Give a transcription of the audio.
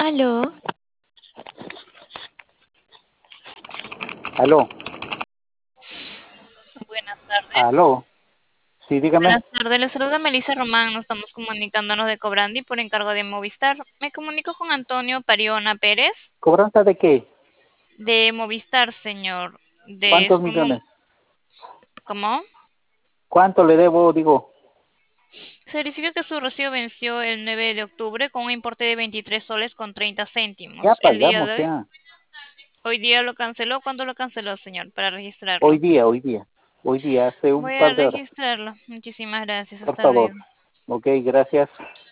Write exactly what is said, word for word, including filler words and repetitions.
Aló. Aló, Buenas tardes. aló, sí, dígame. Buenas tardes, les saluda Melissa Román. Nos estamos comunicándonos de Cobrandi por encargo de Movistar. Me comunico con Antonio Pariona Pérez ¿Cobranza de qué? de Movistar, señor. De ¿Cuántos su millones? mom- ¿Cómo? ¿Cuánto le debo? Digo, Se verifica que su recibo venció el nueve de octubre con un importe de veintitrés soles con treinta ya céntimos. El día pagamos, de hoy, ya. hoy día lo canceló. ¿Cuándo lo canceló, señor? Para Hoy registrarlo. día, hoy día, hoy día, hace un Voy a par de horas. registrarlo. Muchísimas gracias. Por Hasta luego. favor. Ok, gracias.